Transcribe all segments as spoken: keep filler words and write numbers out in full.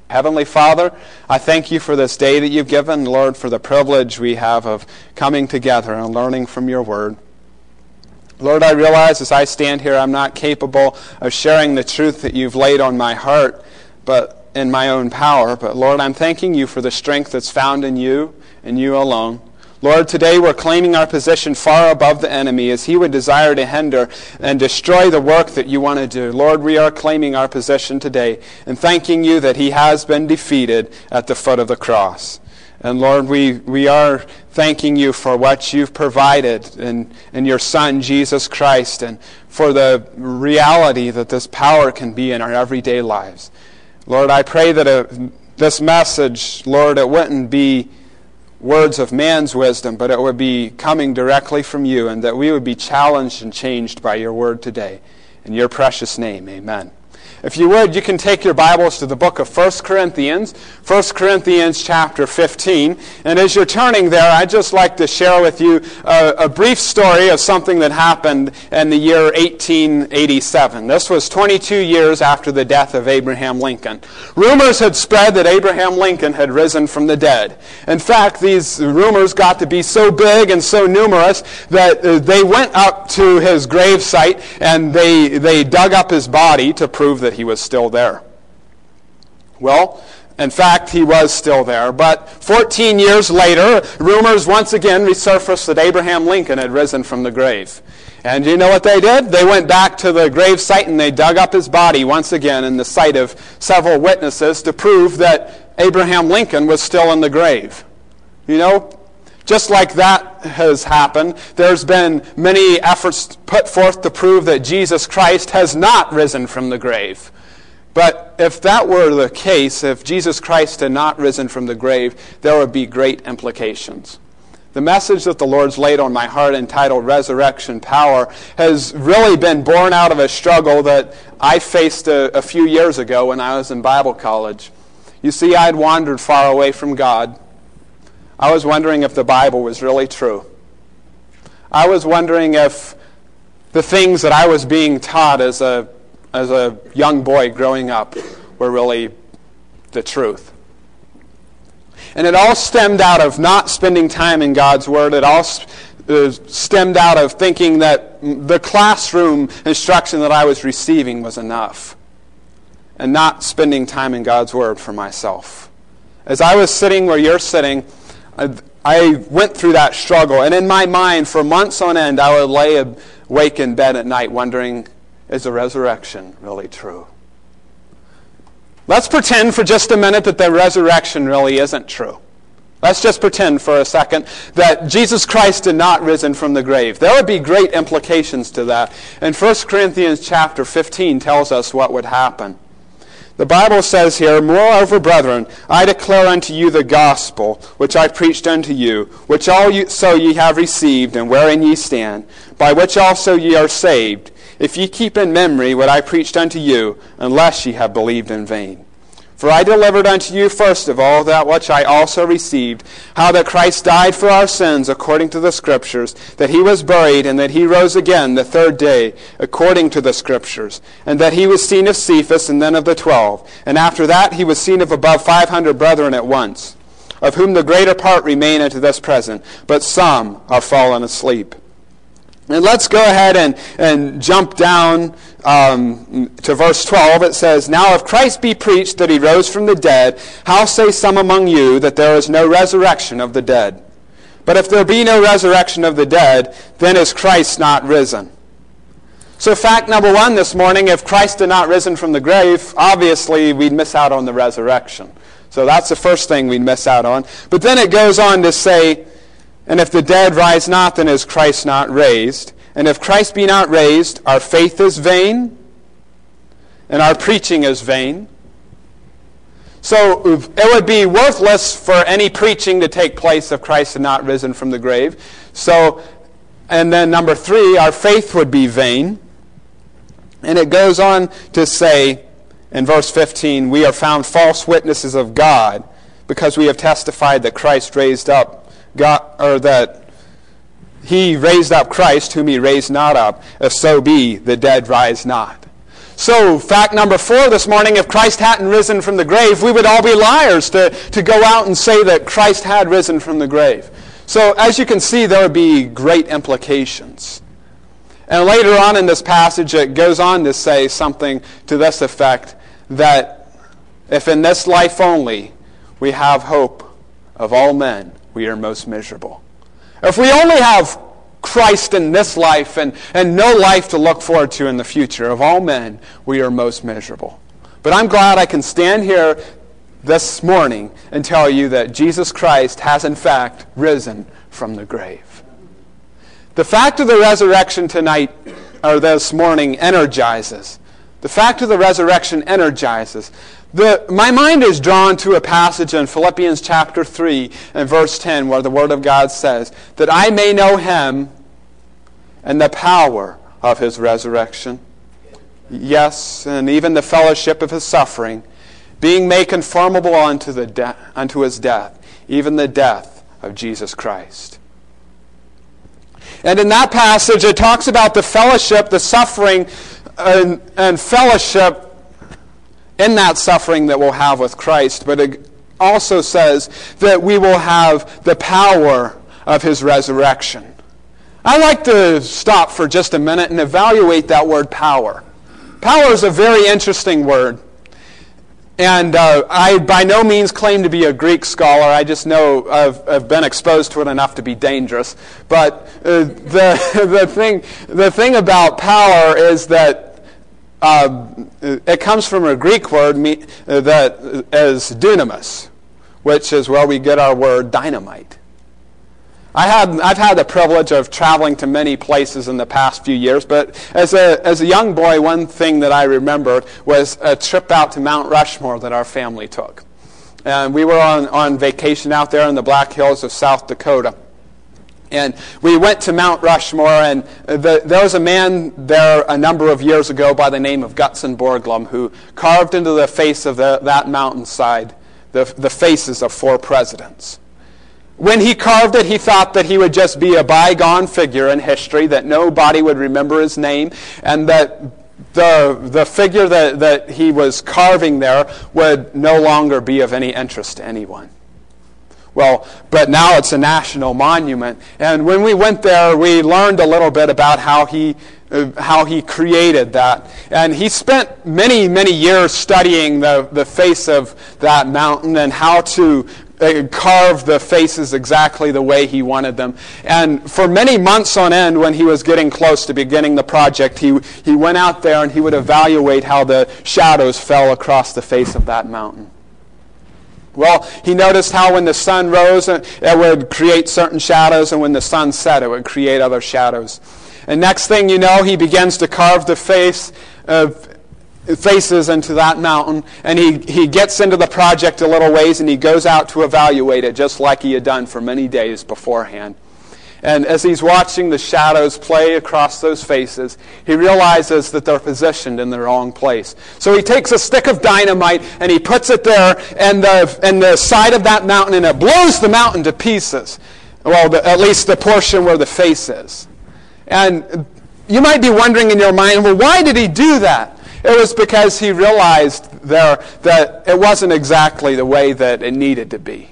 Heavenly Father, I thank you for this day that you've given, Lord, for the privilege we have of coming together and learning from your word. Lord, I realize as I stand here, I'm not capable of sharing the truth that you've laid on my heart, but in my own power. But Lord, I'm thanking you for the strength that's found in you and you alone. Lord, today we're claiming our position far above the enemy as he would desire to hinder and destroy the work that you want to do. Lord, we are claiming our position today and thanking you that he has been defeated at the foot of the cross. And Lord, we, we are thanking you for what you've provided in, in your Son, Jesus Christ, and for the reality that this power can be in our everyday lives. Lord, I pray that a, this message, Lord, it wouldn't be words of man's wisdom, but it would be coming directly from you, and that we would be challenged and changed by your word today. In your precious name, amen. If you would, you can take your Bibles to the book of First Corinthians, First Corinthians chapter fifteen. And as you're turning there, I'd just like to share with you a, a brief story of something that happened in the year eighteen eighty-seven. This was twenty-two years after the death of Abraham Lincoln. Rumors had spread that Abraham Lincoln had risen from the dead. In fact, these rumors got to be so big and so numerous that uh, they went up to his grave site and they, they dug up his body to prove that that he was still there. Well, in fact, he was still there. But fourteen years later, rumors once again resurfaced that Abraham Lincoln had risen from the grave. And you know what they did? They went back to the grave site and they dug up his body once again in the sight of several witnesses to prove that Abraham Lincoln was still in the grave. You know, just like that has happened, there's been many efforts put forth to prove that Jesus Christ has not risen from the grave. But if that were the case, if Jesus Christ had not risen from the grave, there would be great implications. The message that the Lord's laid on my heart, entitled Resurrection Power, has really been born out of a struggle that I faced a, a few years ago when I was in Bible college. You see, I'd wandered far away from God. I was wondering if the Bible was really true. I was wondering if the things that I was being taught as a as a young boy growing up were really the truth. And it all stemmed out of not spending time in God's Word. It all stemmed out of thinking that the classroom instruction that I was receiving was enough, and not spending time in God's Word for myself. As I was sitting where you're sitting, I went through that struggle, and in my mind, for months on end, I would lay awake in bed at night wondering, is the resurrection really true? Let's pretend for just a minute that the resurrection really isn't true. Let's just pretend for a second that Jesus Christ did not risen from the grave. There would be great implications to that. And First Corinthians chapter fifteen tells us what would happen. The Bible says here, "Moreover, brethren, I declare unto you the gospel, which I preached unto you, which also ye have received, and wherein ye stand, by which also ye are saved, if ye keep in memory what I preached unto you, unless ye have believed in vain. For I delivered unto you first of all that which I also received, how that Christ died for our sins according to the Scriptures, that he was buried, and that he rose again the third day according to the Scriptures, and that he was seen of Cephas, and then of the twelve. And after that he was seen of above five hundred brethren at once, of whom the greater part remain unto this present, but some are fallen asleep." And let's go ahead and, and jump down um, to verse twelve. It says, "Now if Christ be preached that he rose from the dead, how say some among you that there is no resurrection of the dead? But if there be no resurrection of the dead, then is Christ not risen?" So fact number one this morning, if Christ had not risen from the grave, obviously we'd miss out on the resurrection. So that's the first thing we'd miss out on. But then it goes on to say, "And if the dead rise not, then is Christ not raised? And if Christ be not raised, our faith is vain, and our preaching is vain." So it would be worthless for any preaching to take place if Christ had not risen from the grave. So, and then number three, our faith would be vain. And it goes on to say in verse fifteen, "We are found false witnesses of God, because we have testified that Christ raised up God, or that he raised up Christ, whom he raised not up, if so be the dead rise not." So, fact number four this morning, if Christ hadn't risen from the grave, we would all be liars to, to go out and say that Christ had risen from the grave. So, as you can see, there would be great implications. And later on in this passage, it goes on to say something to this effect, that if in this life only we have hope of all men, we are most miserable. If we only have Christ in this life and, and no life to look forward to in the future, of all men, we are most miserable. But I'm glad I can stand here this morning and tell you that Jesus Christ has in fact risen from the grave. The fact of the resurrection tonight, or this morning, energizes. The fact of the resurrection energizes. The, my mind is drawn to a passage in Philippians chapter three and verse ten where the Word of God says, that I may know Him and the power of His resurrection. Yes, and even the fellowship of His suffering, being made conformable unto, the de- unto His death, even the death of Jesus Christ. And in that passage it talks about the fellowship, the suffering, and, and fellowship in that suffering that we'll have with Christ. But it also says that we will have the power of His resurrection. I'd like to stop for just a minute and evaluate that word power. Power is a very interesting word. And uh, I by no means claim to be a Greek scholar. I just know I've, I've been exposed to it enough to be dangerous. But uh, the, the, thing, the thing about power is that Uh, it comes from a Greek word me, uh, that is dunamis, which is where we get our word dynamite. I had, I've had the privilege of traveling to many places in the past few years, but as a, as a young boy, one thing that I remembered was a trip out to Mount Rushmore that our family took. And we were on, on vacation out there in the Black Hills of South Dakota. And we went to Mount Rushmore, and the, there was a man there a number of years ago by the name of Gutzon Borglum who carved into the face of the, that mountainside the, the faces of four presidents. When he carved it, he thought that he would just be a bygone figure in history, that nobody would remember his name, and that the, the figure that, that he was carving there would no longer be of any interest to anyone. Well, but now it's a national monument. And when we went there, we learned a little bit about how he uh, how he created that. And he spent many, many years studying the, the face of that mountain and how to uh, carve the faces exactly the way he wanted them. And for many months on end, when he was getting close to beginning the project, he, he went out there and he would evaluate how the shadows fell across the face of that mountain. Well, he noticed how when the sun rose, it would create certain shadows, and when the sun set, it would create other shadows. And next thing you know, he begins to carve the face of faces into that mountain, and he, he gets into the project a little ways, and he goes out to evaluate it, just like he had done for many days beforehand. And as he's watching the shadows play across those faces, he realizes that they're positioned in the wrong place. So he takes a stick of dynamite and he puts it there and the, and the side of that mountain, and it blows the mountain to pieces. Well, the, at least the portion where the face is. And you might be wondering in your mind, well, why did he do that? It was because he realized there that it wasn't exactly the way that it needed to be.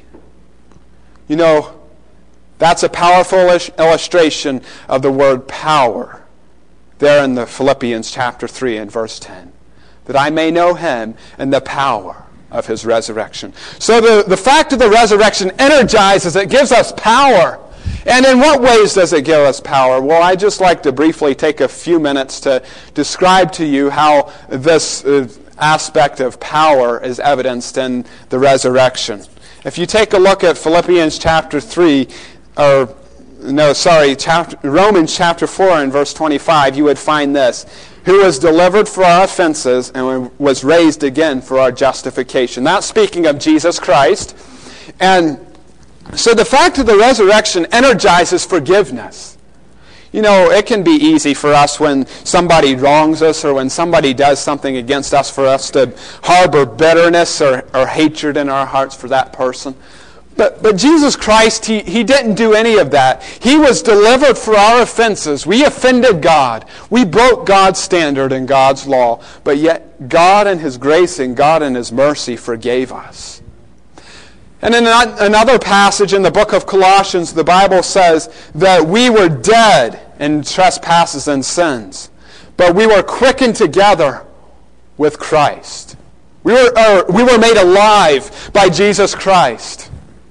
You know, that's a powerful illustration of the word power there in the Philippians chapter three and verse ten. That I may know Him and the power of His resurrection. So the, the fact of the resurrection energizes, it gives us power. And in what ways does it give us power? Well, I'd just like to briefly take a few minutes to describe to you how this uh, aspect of power is evidenced in the resurrection. If you take a look at Philippians chapter three, or no, sorry, chapter, Romans chapter four and verse twenty-five, you would find this: who was delivered for our offenses and was raised again for our justification. That's speaking of Jesus Christ. And so the fact of the resurrection energizes forgiveness. You know, it can be easy for us when somebody wrongs us or when somebody does something against us for us to harbor bitterness or, or hatred in our hearts for that person. But, but Jesus Christ, he, he didn't do any of that. He was delivered for our offenses. We offended God. We broke God's standard and God's law. But yet God in His grace and God in His mercy forgave us. And in another passage in the book of Colossians, the Bible says that we were dead in trespasses and sins, but we were quickened together with Christ. We were, uh, we were made alive by Jesus Christ.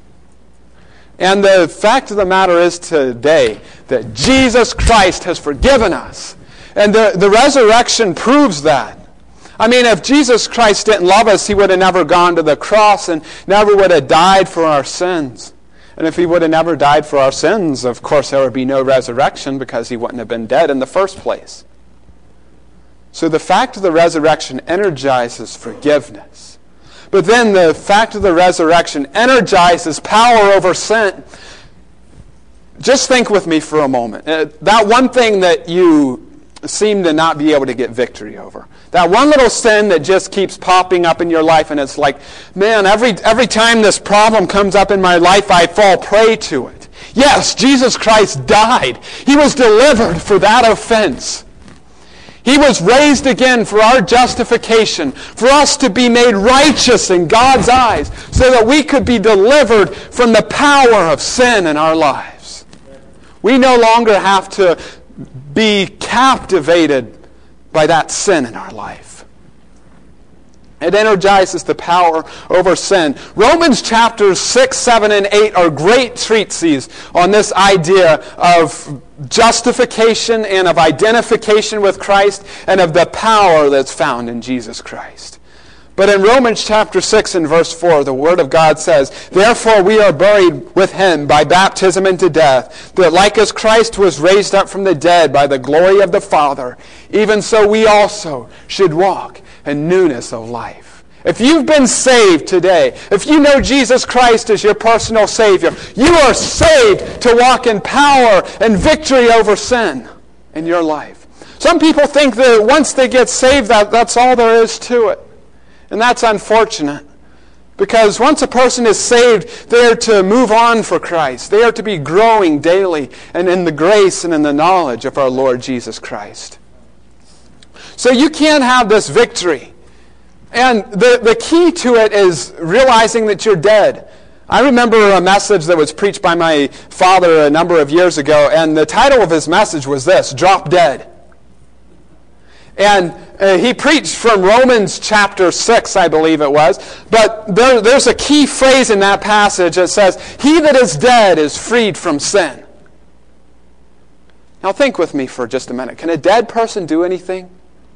And the fact of the matter is today that Jesus Christ has forgiven us. And the, the resurrection proves that. I mean, if Jesus Christ didn't love us, He would have never gone to the cross and never would have died for our sins. And if He would have never died for our sins, of course there would be no resurrection because He wouldn't have been dead in the first place. So the fact of the resurrection energizes forgiveness. But then the fact of the resurrection energizes power over sin. Just think with me for a moment. Uh, that one thing that you seem to not be able to get victory over. That one little sin that just keeps popping up in your life, and it's like, man, every, every time this problem comes up in my life, I fall prey to it. Yes, Jesus Christ died. He was delivered for that offense. He was raised again for our justification, for us to be made righteous in God's eyes, so that we could be delivered from the power of sin in our lives. We no longer have to be captivated by that sin in our life. It energizes the power over sin. Romans chapters six, seven, and eight are great treatises on this idea of justification and of identification with Christ and of the power that's found in Jesus Christ. But in Romans chapter six and verse four, the Word of God says, "Therefore we are buried with Him by baptism into death, that like as Christ was raised up from the dead by the glory of the Father, even so we also should walk in newness of life." If you've been saved today, if you know Jesus Christ as your personal Savior, you are saved to walk in power and victory over sin in your life. Some people think that once they get saved, that, that's all there is to it. And that's unfortunate. Because once a person is saved, they are to move on for Christ. They are to be growing daily and in the grace and in the knowledge of our Lord Jesus Christ. So you can't have this victory. And the, the key to it is realizing that you're dead. I remember a message that was preached by my father a number of years ago, and the title of his message was this, "Drop Dead." And uh, he preached from Romans chapter six, I believe it was. But there, there's a key phrase in that passage that says, "He that is dead is freed from sin." Now think with me for just a minute. Can a dead person do anything?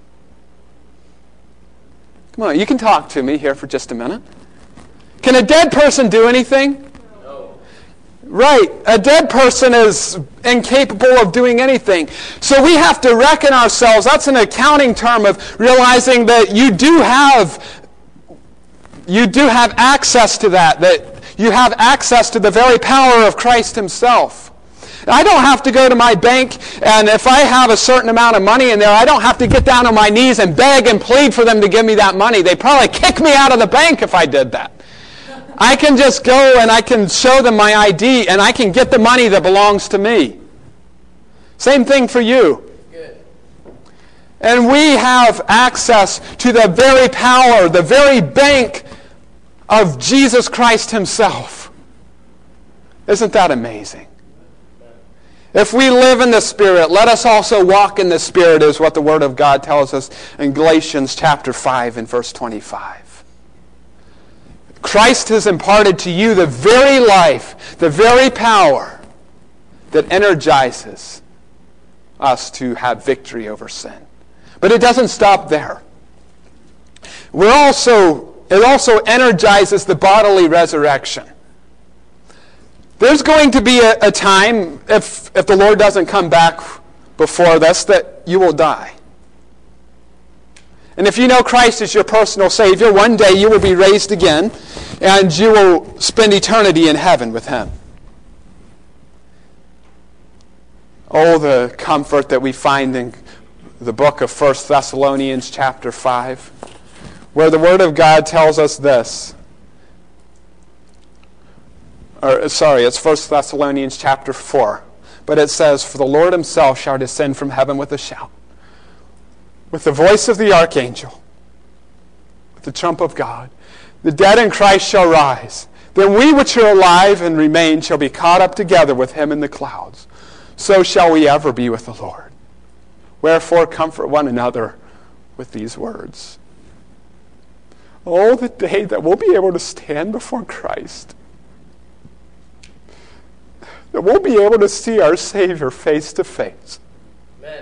Come on, you can talk to me here for just a minute. Can a dead person do anything? No. Right. A dead person is incapable of doing anything. So we have to reckon ourselves. That's an accounting term of realizing that you do have you do have access to that, that you have access to the very power of Christ Himself. I don't have to go to my bank, and if I have a certain amount of money in there, I don't have to get down on my knees and beg and plead for them to give me that money. They'd probably kick me out of the bank if I did that. I can just go and I can show them my I D, and I can get the money that belongs to me. Same thing for you. Good. And we have access to the very power, the very bank of Jesus Christ Himself. Isn't that amazing? If we live in the Spirit, let us also walk in the Spirit, is what the Word of God tells us in Galatians chapter five and verse twenty-five. Christ has imparted to you the very life, the very power that energizes us to have victory over sin. But it doesn't stop there. We're also, it also energizes the bodily resurrection. There's going to be a, a time, if, if the Lord doesn't come back before this, that you will die. And if you know Christ as your personal Savior, one day you will be raised again, and you will spend eternity in heaven with Him. Oh, the comfort that we find in the book of First Thessalonians chapter five, where the Word of God tells us this. or sorry, it's First Thessalonians chapter four. But it says, "For the Lord himself shall descend from heaven with a shout, with the voice of the archangel, with the trump of God. The dead in Christ shall rise. Then we which are alive and remain shall be caught up together with him in the clouds. So shall we ever be with the Lord. Wherefore comfort one another with these words." Oh, the day that we'll be able to stand before Christ. That we'll be able to see our Savior face to face. Amen.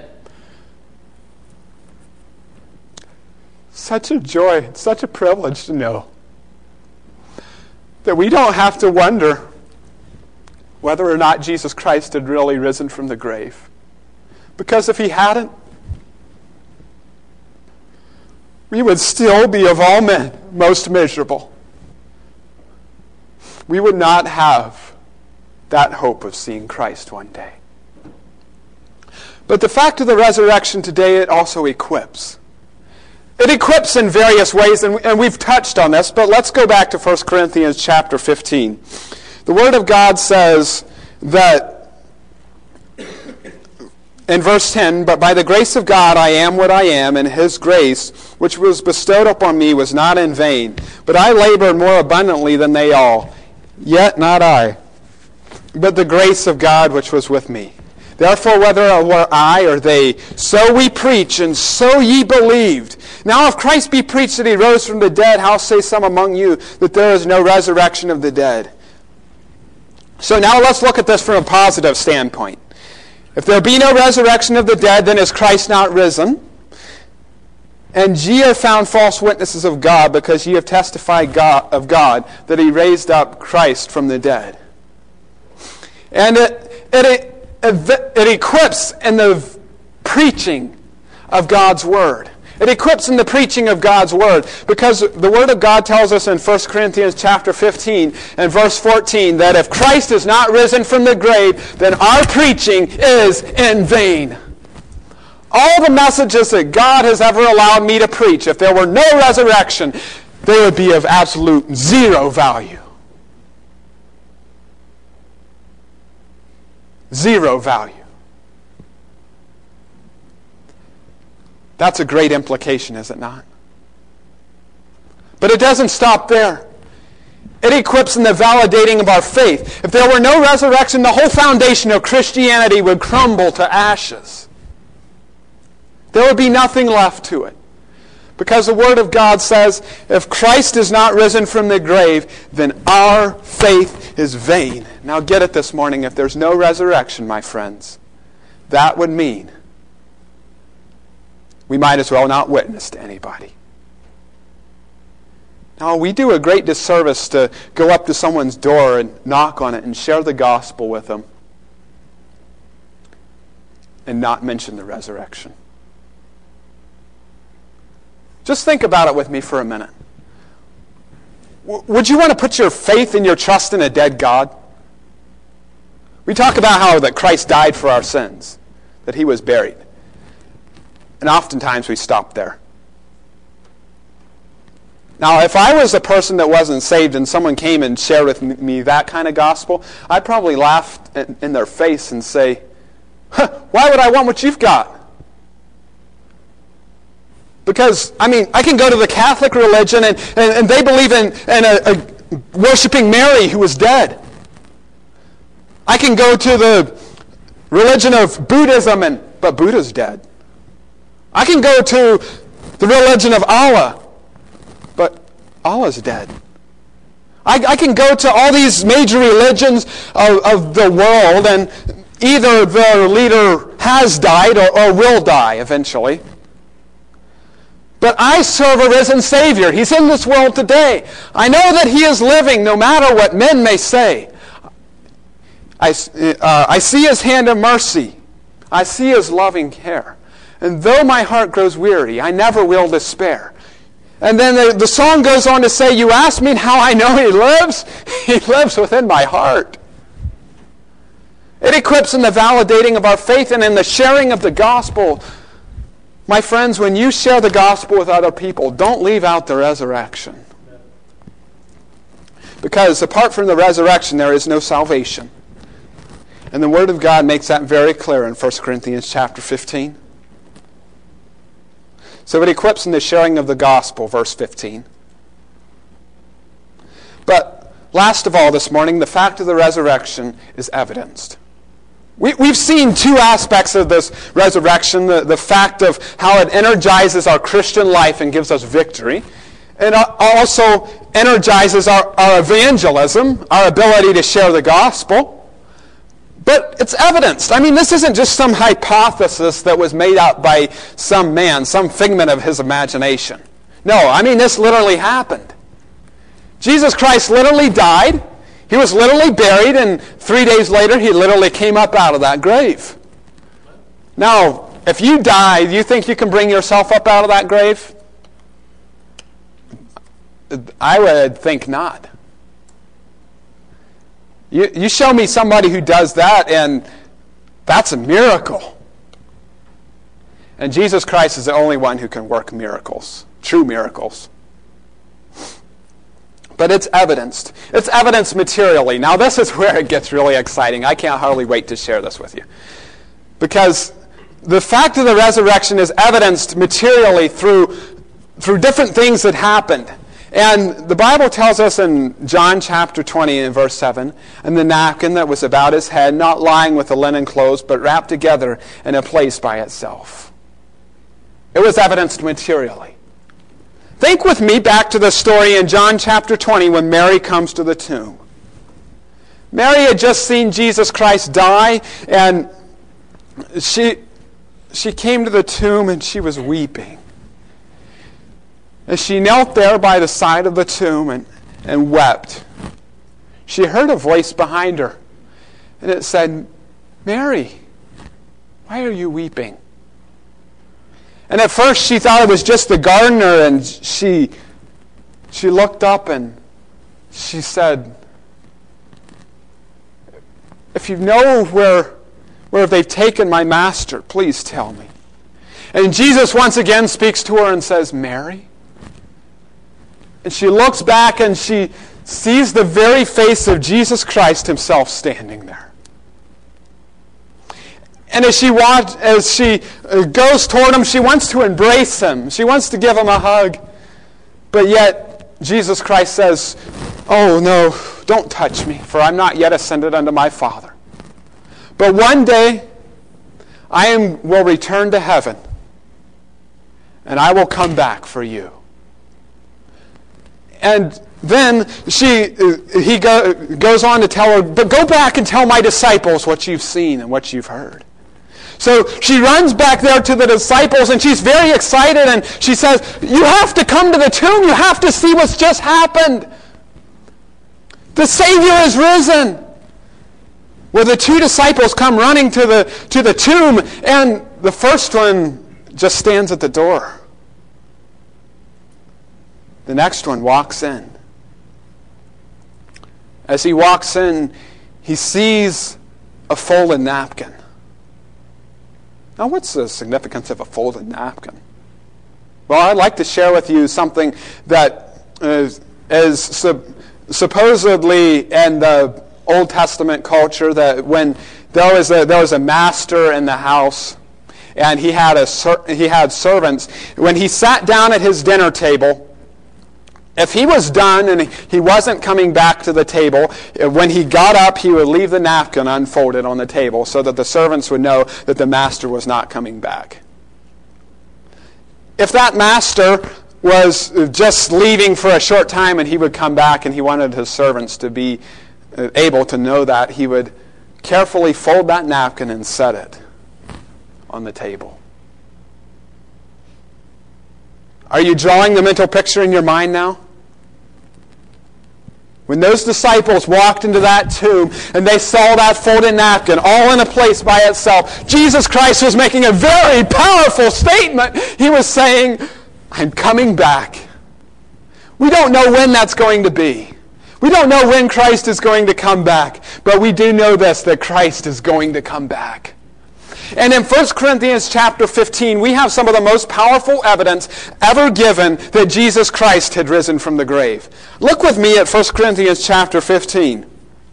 Such a joy, such a privilege to know that we don't have to wonder whether or not Jesus Christ had really risen from the grave. Because if he hadn't, we would still be, of all men, most miserable. We would not have that hope of seeing Christ one day. But the fact of the resurrection today, it also equips. It equips in various ways, and, and we've touched on this, but let's go back to First Corinthians chapter fifteen. The Word of God says that in verse ten, "But by the grace of God I am what I am, and his grace, which was bestowed upon me, was not in vain. But I labored more abundantly than they all. Yet not I, but the grace of God which was with me. Therefore, whether it were I or they, so we preach, and so ye believed. Now if Christ be preached that he rose from the dead, how say some among you that there is no resurrection of the dead?" So now let's look at this from a positive standpoint. If there be no resurrection of the dead, then is Christ not risen? And ye are found false witnesses of God, because ye have testified God, of God that he raised up Christ from the dead. And it, it, it, it equips in the preaching of God's Word. It equips in the preaching of God's Word, because the Word of God tells us in First Corinthians chapter fifteen and verse fourteen that if Christ is not risen from the grave, then our preaching is in vain. All the messages that God has ever allowed me to preach, if there were no resurrection, they would be of absolute zero value. Zero value. That's a great implication, is it not? But it doesn't stop there. It equips in the validating of our faith. If there were no resurrection, the whole foundation of Christianity would crumble to ashes. There would be nothing left to it. Because the Word of God says, if Christ is not risen from the grave, then our faith is vain. Now get it this morning, if there's no resurrection, my friends, that would mean we might as well not witness to anybody. Now, we do a great disservice to go up to someone's door and knock on it and share the gospel with them and not mention the resurrection. Just think about it with me for a minute. W- would you want to put your faith and your trust in a dead God? We talk about how that Christ died for our sins, that he was buried. And oftentimes we stop there. Now, if I was a person that wasn't saved and someone came and shared with me that kind of gospel, I'd probably laugh in their face and say, huh, why would I want what you've got? Because, I mean, I can go to the Catholic religion and, and, and they believe in, in a, a worshiping Mary who was dead. I can go to the religion of Buddhism, and but Buddha's dead. I can go to the religion of Allah, but Allah's dead. I, I can go to all these major religions of, of the world, and either their leader has died or, or will die eventually. But I serve a risen Savior. He's in this world today. I know that he is living no matter what men may say. I, uh, I see his hand of mercy. I see his loving care. And though my heart grows weary, I never will despair. And then the, the song goes on to say, you ask me how I know he lives? He lives within my heart. It equips in the validating of our faith and in the sharing of the gospel. My friends, when you share the gospel with other people, don't leave out the resurrection. Because apart from the resurrection, there is no salvation. And the Word of God makes that very clear in First Corinthians chapter fifteen. So it equips in the sharing of the gospel, verse fifteen. But last of all this morning, the fact of the resurrection is evidenced. We, we've seen two aspects of this resurrection, the, the fact of how it energizes our Christian life and gives us victory, and also energizes our, our evangelism, our ability to share the gospel. But it's evidenced. I mean, this isn't just some hypothesis that was made up by some man, some figment of his imagination. No, I mean, this literally happened. Jesus Christ literally died. He was literally buried, and three days later, he literally came up out of that grave. Now, if you die, do you think you can bring yourself up out of that grave? I would think not. You, you show me somebody who does that, and that's a miracle. And Jesus Christ is the only one who can work miracles, true miracles. But it's evidenced. It's evidenced materially. Now, this is where it gets really exciting. I can't hardly wait to share this with you. Because the fact of the resurrection is evidenced materially through, through different things that happened. And the Bible tells us in John chapter twenty and verse seven, and the napkin that was about his head, not lying with the linen clothes, but wrapped together in a place by itself. It was evidenced materially. Think with me back to the story in John chapter twenty when Mary comes to the tomb. Mary had just seen Jesus Christ die, and she, she came to the tomb and she was weeping. As she knelt there by the side of the tomb and, and wept, she heard a voice behind her, and it said, "Mary, why are you weeping?" And at first she thought it was just the gardener, and she, she looked up and she said, "If you know where, where they've taken my master, please tell me." And Jesus once again speaks to her and says, "Mary." And she looks back and she sees the very face of Jesus Christ himself standing there. And as she walked, as she goes toward him, she wants to embrace him. She wants to give him a hug. But yet, Jesus Christ says, "Oh no, don't touch me, for I'm not yet ascended unto my Father. But one day, I am, will return to heaven, and I will come back for you." And then she, he go, goes on to tell her, "But go back and tell my disciples what you've seen and what you've heard." So she runs back there to the disciples, and she's very excited, and she says, "You have to come to the tomb. You have to see what's just happened. The Savior is risen." Well, the two disciples come running to the, to the tomb, and the first one just stands at the door. The next one walks in. As he walks in, he sees a folded napkin. Now, what's the significance of a folded napkin? Well, I'd like to share with you something that is, is sub, supposedly in the Old Testament culture, that when there was a, there was a master in the house, and he had a he had servants, when he sat down at his dinner table, if he was done and he wasn't coming back to the table, when he got up, he would leave the napkin unfolded on the table so that the servants would know that the master was not coming back. If that master was just leaving for a short time and he would come back and he wanted his servants to be able to know that, he would carefully fold that napkin and set it on the table. Are you drawing the mental picture in your mind now? When those disciples walked into that tomb and they saw that folded napkin all in a place by itself, Jesus Christ was making a very powerful statement. He was saying, "I'm coming back." We don't know when that's going to be. We don't know when Christ is going to come back, but we do know this, that Christ is going to come back. And in First Corinthians chapter fifteen, we have some of the most powerful evidence ever given that Jesus Christ had risen from the grave. Look with me at First Corinthians chapter fifteen.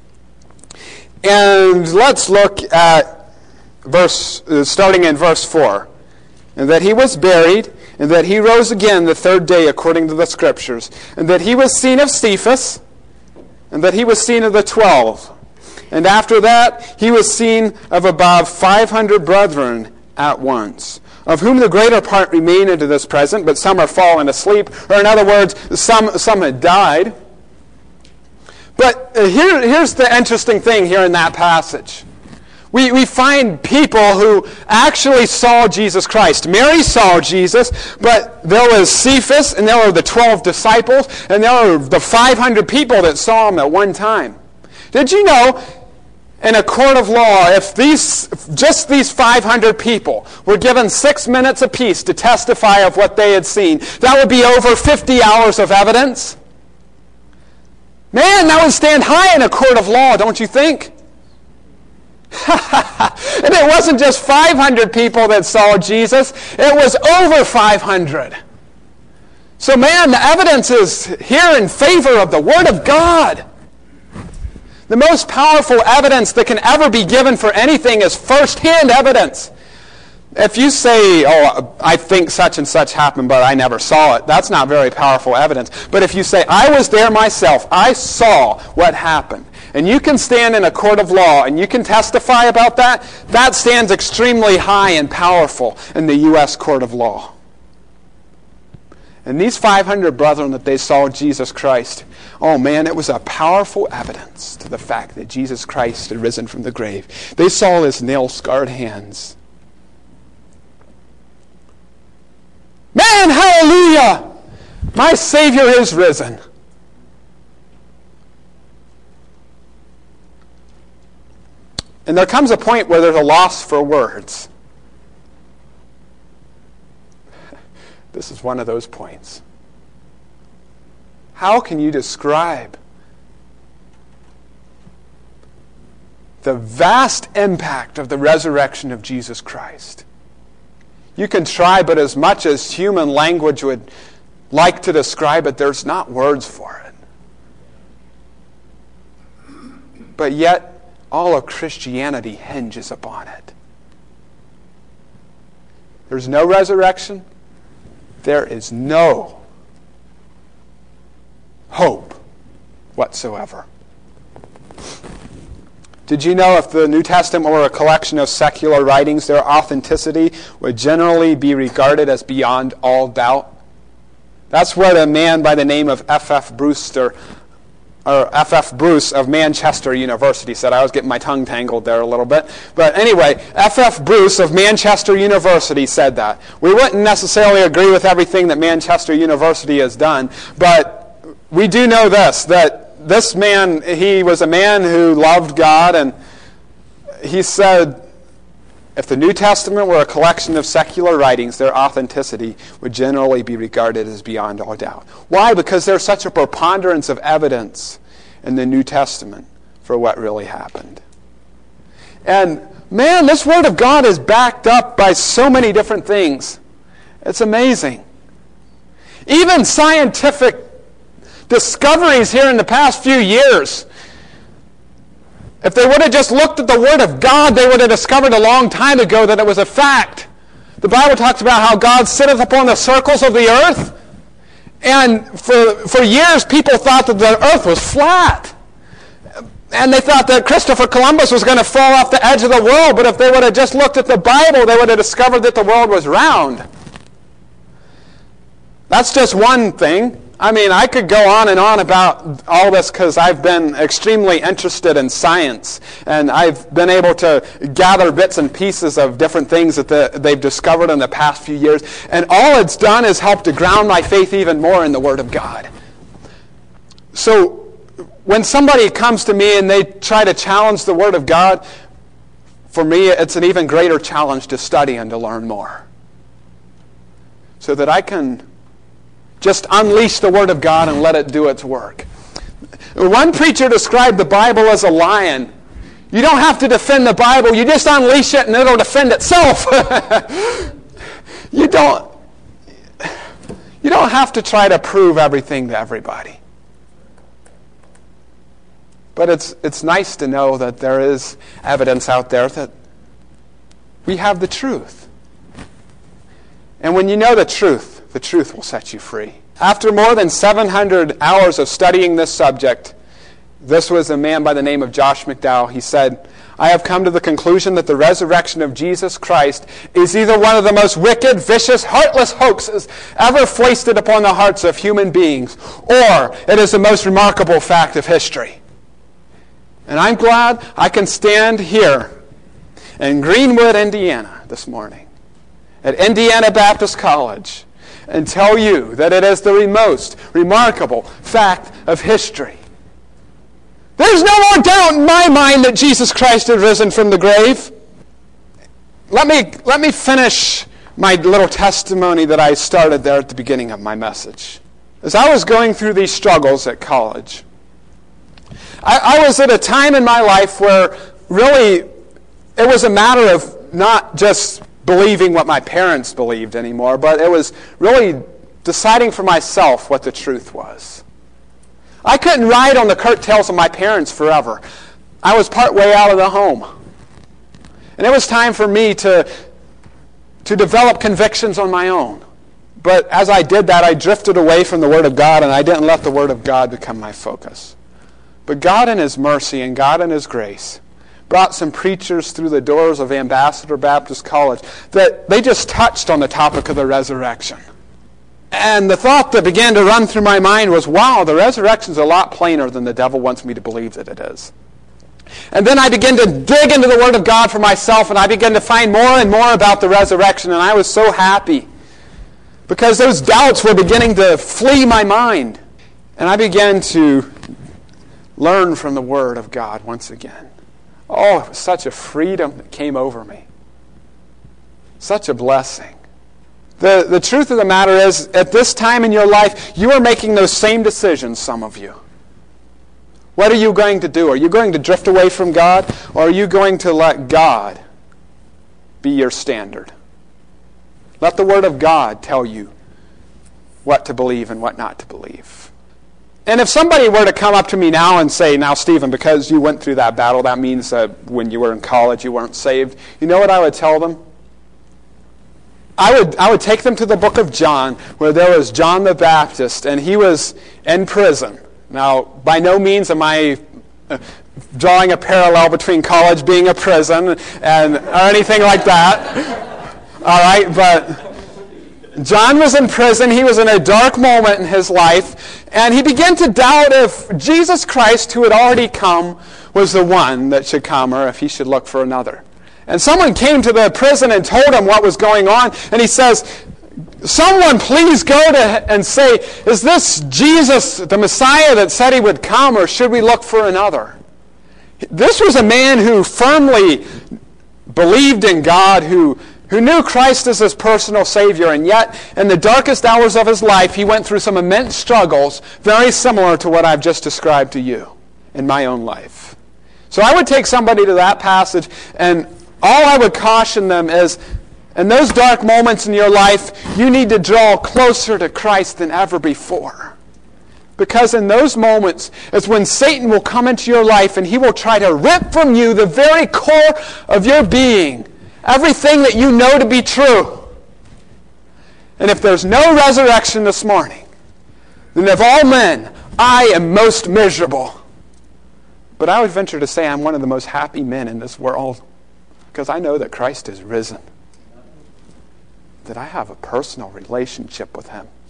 And let's look at verse, uh, starting in verse four. And that he was buried, and that he rose again the third day according to the Scriptures, and that he was seen of Cephas, and that he was seen of the twelve. And after that, he was seen of above five hundred brethren at once, of whom the greater part remain unto this present, but some are fallen asleep, or in other words, some, some had died. But uh, here, here's the interesting thing here in that passage. We, we find people who actually saw Jesus Christ. Mary saw Jesus, but there was Cephas, and there were the twelve disciples, and there were the five hundred people that saw him at one time. Did you know, in a court of law, if these just these five hundred people were given six minutes apiece to testify of what they had seen, that would be over fifty hours of evidence? Man, that would stand high in a court of law, don't you think? And it wasn't just five hundred people that saw Jesus. It was over five hundred. So man, the evidence is here in favor of the Word of God. The most powerful evidence that can ever be given for anything is first-hand evidence. If you say, oh, I think such and such happened, but I never saw it, that's not very powerful evidence. But if you say, I was there myself, I saw what happened, and you can stand in a court of law and you can testify about that, that stands extremely high and powerful in the U S court of law. And these five hundred brethren that they saw Jesus Christ, oh man, it was a powerful evidence to the fact that Jesus Christ had risen from the grave. They saw his nail-scarred hands. Man, hallelujah! My Savior is risen. And there comes a point where there's a loss for words. This is one of those points. How can you describe the vast impact of the resurrection of Jesus Christ? You can try, but as much as human language would like to describe it, there's not words for it. But yet, all of Christianity hinges upon it. There's no resurrection. There is no hope whatsoever. Did you know if the New Testament were a collection of secular writings, their authenticity would generally be regarded as beyond all doubt? That's what a man by the name of F F Brewster, or F F Bruce of Manchester University said. I was getting my tongue tangled there a little bit. But anyway, F F Bruce of Manchester University said that. We wouldn't necessarily agree with everything that Manchester University has done, but we do know this, that this man, he was a man who loved God, and he said, if the New Testament were a collection of secular writings, their authenticity would generally be regarded as beyond all doubt. Why? Because there's such a preponderance of evidence in the New Testament for what really happened. And man, this Word of God is backed up by so many different things. It's amazing. Even scientific discoveries here in the past few years, if they would have just looked at the Word of God, they would have discovered a long time ago that it was a fact. The Bible talks about how God sitteth upon the circles of the earth. And for, for years, people thought that the earth was flat. And they thought that Christopher Columbus was going to fall off the edge of the world. But if they would have just looked at the Bible, they would have discovered that the world was round. That's just one thing. I mean, I could go on and on about all this because I've been extremely interested in science, and I've been able to gather bits and pieces of different things that the, they've discovered in the past few years, and all it's done is help to ground my faith even more in the Word of God. So when somebody comes to me and they try to challenge the Word of God, for me it's an even greater challenge to study and to learn more, so that I can just unleash the Word of God and let it do its work. One preacher described the Bible as a lion. You don't have to defend the Bible. You just unleash it and it'll defend itself. You don't, you don't have to try to prove everything to everybody. But it's, it's nice to know that there is evidence out there that we have the truth. And when you know the truth, the truth will set you free. After more than seven hundred hours of studying this subject, this was a man by the name of Josh McDowell. He said, I have come to the conclusion that the resurrection of Jesus Christ is either one of the most wicked, vicious, heartless hoaxes ever foisted upon the hearts of human beings, or it is the most remarkable fact of history. And I'm glad I can stand here in Greenwood, Indiana this morning, at Indiana Baptist College, and tell you that it is the most remarkable fact of history. There's no more doubt in my mind that Jesus Christ had risen from the grave. Let me, let me finish my little testimony that I started there at the beginning of my message. As I was going through these struggles at college, I, I was at a time in my life where really it was a matter of not just believing what my parents believed anymore, but it was really deciding for myself what the truth was. I couldn't ride on the coattails of my parents forever. I was part way out of the home. And it was time for me to, to develop convictions on my own. But as I did that, I drifted away from the Word of God, and I didn't let the Word of God become my focus. But God in His mercy and God in His grace brought some preachers through the doors of Ambassador Baptist College that they just touched on the topic of the resurrection. And the thought that began to run through my mind was, wow, the resurrection is a lot plainer than the devil wants me to believe that it is. And then I began to dig into the Word of God for myself, and I began to find more and more about the resurrection, and I was so happy because those doubts were beginning to flee my mind. And I began to learn from the Word of God once again. Oh, it was such a freedom that came over me. Such a blessing. The, the truth of the matter is, at this time in your life, you are making those same decisions, some of you. What are you going to do? Are you going to drift away from God, or are you going to let God be your standard? Let the Word of God tell you what to believe and what not to believe. And if somebody were to come up to me now and say, now, Stephen, because you went through that battle, that means that when you were in college you weren't saved. You know what I would tell them? I would I would take them to the book of John, where there was John the Baptist, and he was in prison. Now, by no means am I drawing a parallel between college being a prison and or anything like that. All right, but John was in prison. He was in a dark moment in his life, and he began to doubt if Jesus Christ, who had already come, was the one that should come, or if he should look for another. And someone came to the prison and told him what was going on, and he says, someone please go to and say, is this Jesus, the Messiah that said he would come, or should we look for another? This was a man who firmly believed in God, who, who knew Christ as his personal Savior, and yet in the darkest hours of his life, he went through some immense struggles, very similar to what I've just described to you in my own life. So I would take somebody to that passage, and all I would caution them is, in those dark moments in your life, you need to draw closer to Christ than ever before. Because in those moments is when Satan will come into your life and he will try to rip from you the very core of your being, everything that you know to be true. And if there's no resurrection this morning, then of all men, I am most miserable. But I would venture to say I'm one of the most happy men in this world, because I know that Christ is risen, that I have a personal relationship with him.